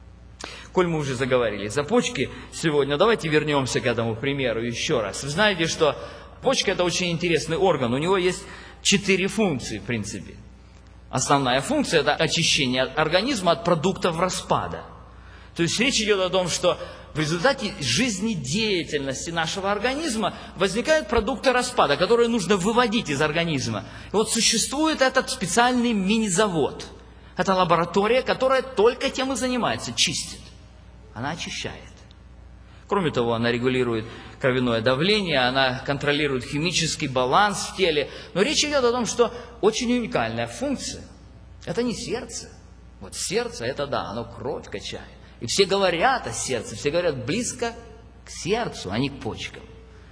Коль мы уже заговорили за почки сегодня, давайте вернемся к этому примеру еще раз. Вы знаете, что почка – это очень интересный орган. У него есть четыре функции, в принципе. Основная функция – это очищение организма от продуктов распада. То есть речь идет о том, что в результате жизнедеятельности нашего организма возникают продукты распада, которые нужно выводить из организма. И вот существует этот специальный мини-завод. Это лаборатория, которая только тем и занимается, чистит. Она очищает. Кроме того, она регулирует кровяное давление, она контролирует химический баланс в теле. Но речь идет о том, что очень уникальная функция. Это не сердце. Вот сердце, это да, оно кровь качает. И все говорят о сердце, все говорят близко к сердцу, а не к почкам.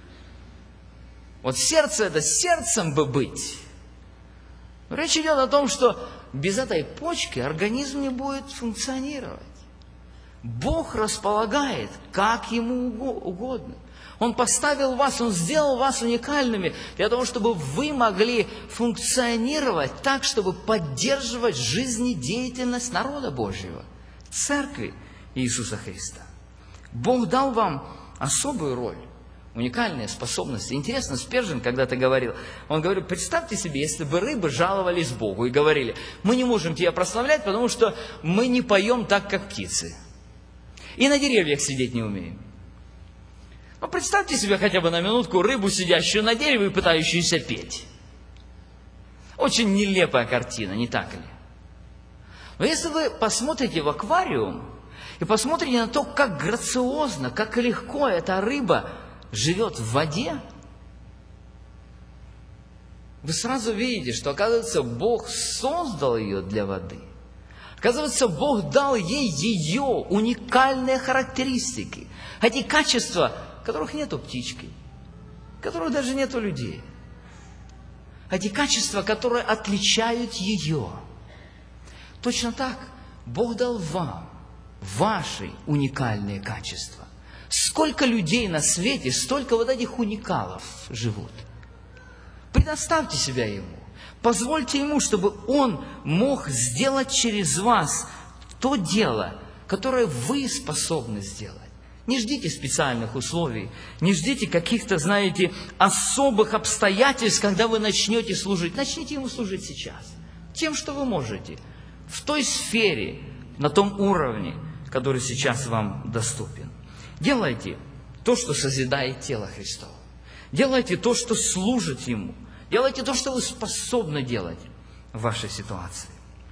Вот сердце, это сердцем бы быть. Но речь идет о том, что без этой почки организм не будет функционировать. Бог располагает, как Ему угодно. Он поставил вас, Он сделал вас уникальными для того, чтобы вы могли функционировать так, чтобы поддерживать жизнедеятельность народа Божьего, Церкви Иисуса Христа. Бог дал вам особую роль, уникальные способности. Интересно, Спержин когда-то говорил, он говорил, представьте себе, если бы рыбы жаловались Богу и говорили, мы не можем Тебя прославлять, потому что мы не поем так, как птицы. И на деревьях сидеть не умеем. Но представьте себе хотя бы на минутку рыбу, сидящую на дереве и пытающуюся петь. Очень нелепая картина, не так ли? Но если вы посмотрите в аквариум и посмотрите на то, как грациозно, как легко эта рыба живет в воде, вы сразу видите, что, оказывается, Бог создал ее для воды. Оказывается, Бог дал ей ее уникальные характеристики. Эти качества, которых нет у птички, которых даже нет у людей. Эти качества, которые отличают ее. Точно так Бог дал вам ваши уникальные качества. Сколько людей на свете, столько вот этих уникалов живут. Предоставьте себя Ему. Позвольте Ему, чтобы Он мог сделать через вас то дело, которое вы способны сделать. Не ждите специальных условий, не ждите каких-то, знаете, особых обстоятельств, когда вы начнете служить. Начните Ему служить сейчас, тем, что вы можете, в той сфере, на том уровне, который сейчас вам доступен. Делайте то, что созидает тело Христово. Делайте то, что служит Ему. Делайте то, что вы способны делать в вашей ситуации.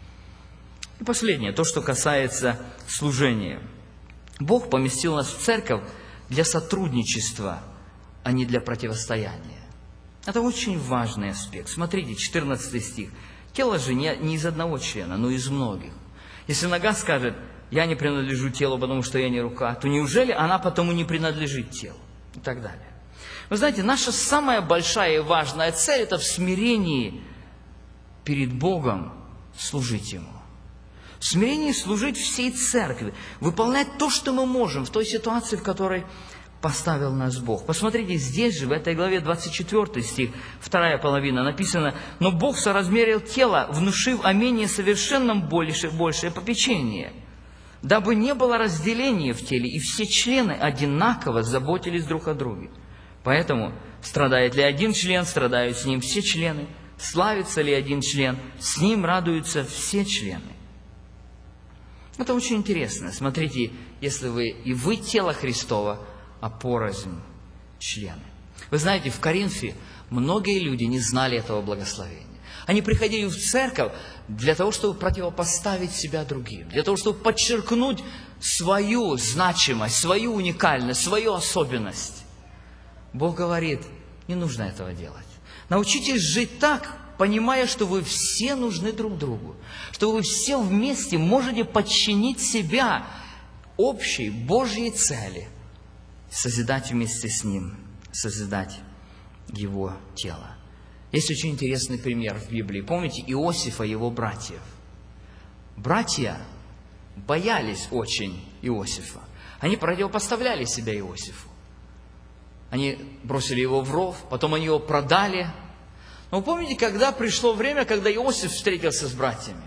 И последнее, то, что касается служения. Бог поместил нас в церковь для сотрудничества, а не для противостояния. Это очень важный аспект. Смотрите, четырнадцатый стих. Тело же не, не из одного члена, но из многих. Если нога скажет, я не принадлежу телу, потому что я не рука, то неужели она потому не принадлежит телу? И так далее. Вы знаете, наша самая большая и важная цель – это в смирении перед Богом служить Ему. В смирении служить всей церкви, выполнять то, что мы можем в той ситуации, в которой поставил нас Бог. Посмотрите, здесь же, в этой главе двадцать четвёртый стих, вторая половина, написано, «Но Бог соразмерил тело, внушив о менее совершенном больше, большее попечение, дабы не было разделения в теле, и все члены одинаково заботились друг о друге. Поэтому, страдает ли один член, страдают с ним все члены. Славится ли один член, с ним радуются все члены». Это очень интересно. Смотрите, если вы и вы тело Христово, а порознь члены. Вы знаете, в Коринфе многие люди не знали этого благословения. Они приходили в церковь для того, чтобы противопоставить себя другим, для того, чтобы подчеркнуть свою значимость, свою уникальность, свою особенность. Бог говорит, не нужно этого делать. Научитесь жить так, понимая, что вы все нужны друг другу, что вы все вместе можете подчинить себя общей Божьей цели, созидать вместе с Ним, созидать Его тело. Есть очень интересный пример в Библии. Помните Иосифа и его братьев? Братья боялись очень Иосифа. Они противопоставляли себя Иосифу. Они бросили его в ров, потом они его продали. Но вы помните, когда пришло время, когда Иосиф встретился с братьями?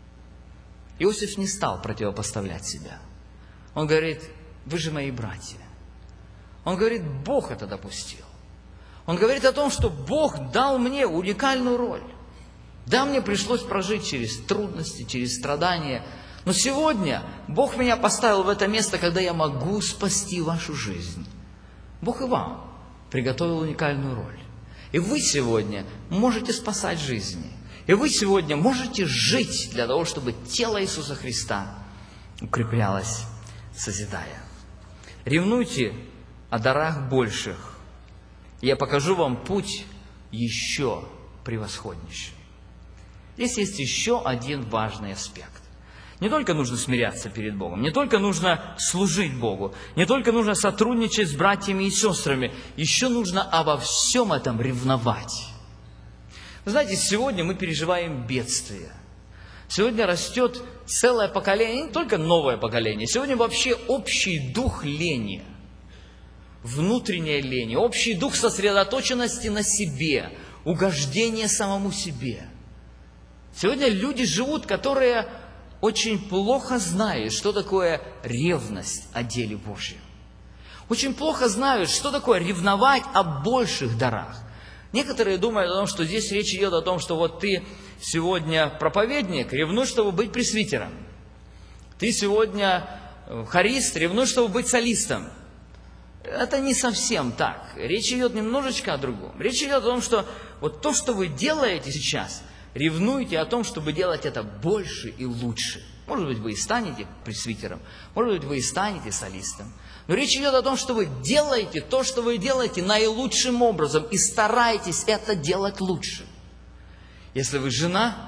Иосиф не стал противопоставлять себя. Он говорит, вы же мои братья. Он говорит, Бог это допустил. Он говорит о том, что Бог дал мне уникальную роль. Да, мне пришлось прожить через трудности, через страдания, Но сегодня Бог меня поставил в это место, когда я могу спасти вашу жизнь. Бог и вам приготовил уникальную роль. И вы сегодня можете спасать жизни. И вы сегодня можете жить для того, чтобы тело Иисуса Христа укреплялось, созидая. Ревнуйте о дарах больших. Я покажу вам путь еще превосходнейший. Здесь есть еще один важный аспект. Не только нужно смиряться перед Богом, не только нужно служить Богу, не только нужно сотрудничать с братьями и сестрами, еще нужно обо всем этом ревновать. Вы знаете, сегодня мы переживаем бедствие. Сегодня растет целое поколение, не только новое поколение, сегодня вообще общий дух лени, внутренняя лень, общий дух сосредоточенности на себе, угождения самому себе. Сегодня люди живут, которые очень плохо знают, что такое ревность о деле Божьем. Очень плохо знают, что такое ревновать о больших дарах. Некоторые думают о том, что здесь речь идет о том, что вот ты сегодня проповедник, ревнуй, чтобы быть пресвитером. Ты сегодня хорист, ревнуй, чтобы быть солистом. Это не совсем так. Речь идет немножечко о другом. Речь идет о том, что вот то, что вы делаете сейчас, ревнуйте о том, чтобы делать это больше и лучше. Может быть, вы и станете пресвитером, может быть, вы и станете солистом. Но речь идет о том, что вы делаете то, что вы делаете наилучшим образом, и стараетесь это делать лучше. Если вы жена,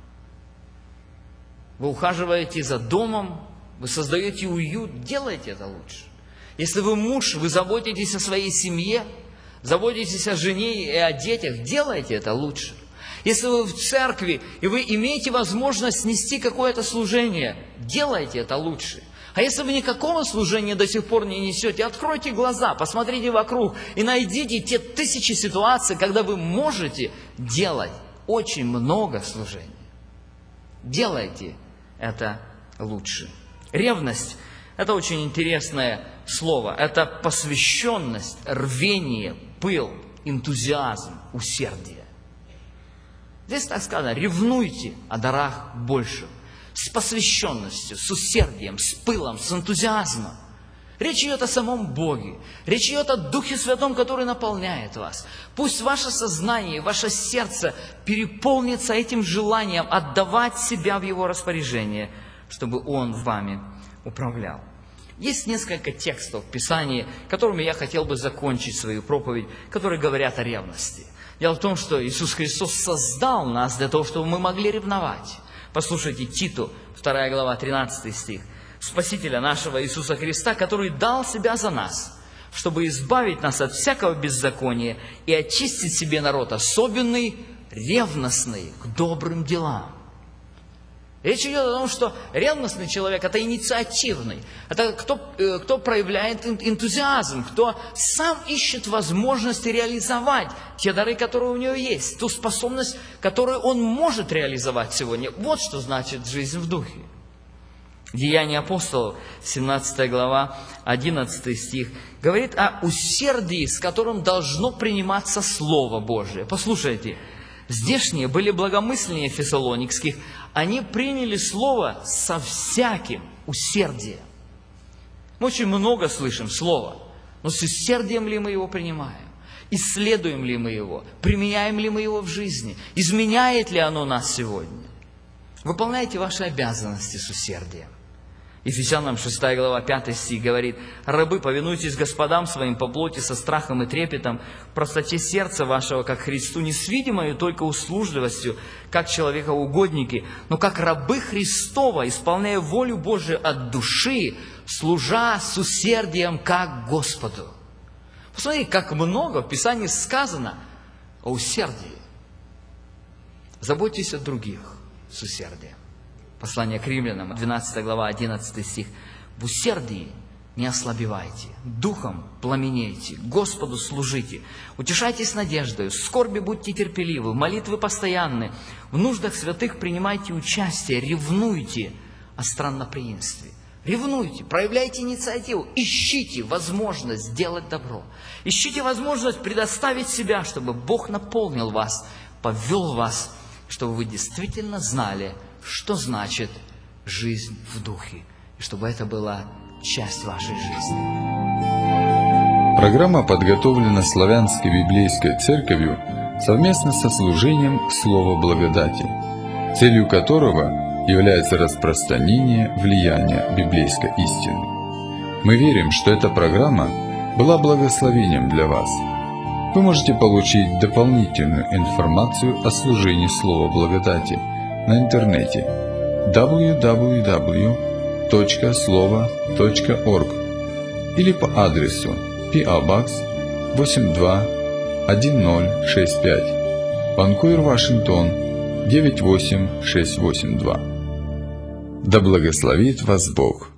вы ухаживаете за домом, вы создаете уют, делайте это лучше. Если вы муж, вы заботитесь о своей семье, заботитесь о жене и о детях, делайте это лучше. Если вы в церкви, и вы имеете возможность нести какое-то служение, делайте это лучше. А если вы никакого служения до сих пор не несете, откройте глаза, посмотрите вокруг и найдите те тысячи ситуаций, когда вы можете делать очень много служений. Делайте это лучше. Ревность – это очень интересное слово. Это посвященность, рвение, пыл, энтузиазм, усердие. Здесь так сказано: ревнуйте о дарах больших, с посвященностью, с усердием, с пылом, с энтузиазмом. Речь идет о самом Боге. Речь идет о Духе Святом, который наполняет вас. Пусть ваше сознание, ваше сердце переполнится этим желанием отдавать себя в Его распоряжение, чтобы Он вами управлял. Есть несколько текстов в Писании, которыми я хотел бы закончить свою проповедь, которые говорят о ревности. Дело в том, что Иисус Христос создал нас для того, чтобы мы могли ревновать. Послушайте Титу, вторая глава, тринадцатый стих. Спасителя нашего Иисуса Христа, который дал Себя за нас, чтобы избавить нас от всякого беззакония и очистить себе народ особенный, ревностный к добрым делам. Речь идет о том, что ревностный человек – это инициативный, это кто, кто проявляет энтузиазм, кто сам ищет возможности реализовать те дары, которые у него есть, ту способность, которую он может реализовать сегодня. Вот что значит жизнь в духе. Деяния апостолов, семнадцатая глава, одиннадцатый стих, говорит о усердии, с которым должно приниматься Слово Божие. Послушайте, здешние были благомысленнее фессалоникских, они приняли Слово со всяким усердием. Мы очень много слышим Слова, но с усердием ли мы его принимаем? Исследуем ли мы его? Применяем ли мы его в жизни? Изменяет ли оно нас сегодня? Выполняйте ваши обязанности с усердием. Ефесянам шестая глава, пятый стих говорит: «Рабы, повинуйтесь господам своим по плоти со страхом и трепетом, в простоте сердца вашего, как Христу, не с видимою только услужливостью, как человекоугодники, но как рабы Христова, исполняя волю Божию от души, служа с усердием как Господу». Посмотрите, как много в Писании сказано о усердии. Заботьтесь о других с усердием. Послание к римлянам, двенадцатая глава, одиннадцатый стих. «В усердии не ослабевайте, духом пламенейте, Господу служите, утешайтесь надеждою, в скорби будьте терпеливы, в молитвы постоянны, в нуждах святых принимайте участие, ревнуйте о странноприимстве». Ревнуйте, проявляйте инициативу, ищите возможность сделать добро. Ищите возможность предоставить себя, чтобы Бог наполнил вас, повел вас, чтобы вы действительно знали, что значит жизнь в Духе, и чтобы это была часть вашей жизни. Программа подготовлена Славянской библейской церковью совместно со служением Слова Благодати, целью которого является распространение влияния библейской истины. Мы верим, что эта программа была благословением для вас. Вы можете получить дополнительную информацию о служении Слова Благодати на интернете дабл ю дабл ю дабл ю точка слова точка орг или по адресу пи о Box восемь два один ноль шесть пять, Ванкувер, Вашингтон девять восемь шесть восемь два. Да благословит вас Бог!